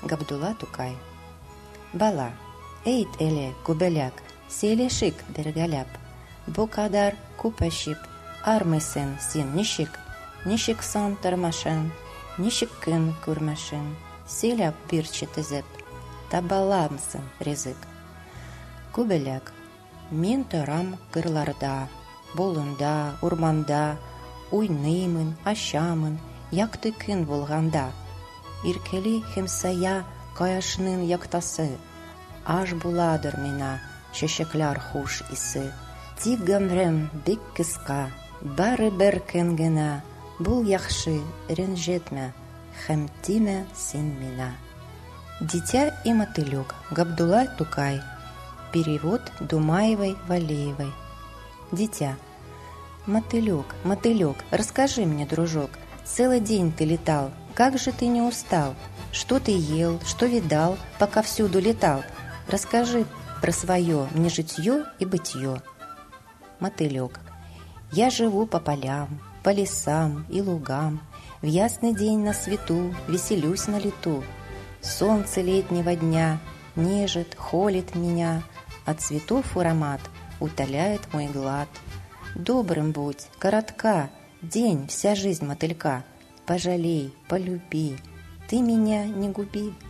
Габдулла Тукай. Бала, эйт эле күбәләк, сөйләшик бергәләп. Бу кадәр күп әчеп, армыйсың син ничек? Ничек сан тормышың, ничек көн күрмәшең? Сөйләп бирче тезеп, табаламсың ризык. Күбәләк, мин торам кырларда, болында, урманда, уйныймын, ашамын, якты көн булганда. Иркәли химсая каяшның яктасы, аш буладыр мина чәчәкләр хуш исе. Тик гомрем бик кыска, бары бер көн генә, бул яхшы, рәнҗетмә, һәм тимә син мина. Дитя и мотылек. Габдулла Тукай. Перевод Думаевой-Валеевой. Дитя. Мотылек, мотылек, расскажи мне, дружок, целый день ты летал, как же ты не устал? Что ты ел, что видал, пока всюду летал? Расскажи про свое мне житье и бытье. Мотылек. Я живу по полям, по лесам и лугам, в ясный день на свету веселюсь на лету. Солнце летнего дня нежит, холит меня, от цветов аромат утоляет мой глад. Добрым будь, коротка, день, вся жизнь мотылька. Пожалей, полюби, ты меня не губи.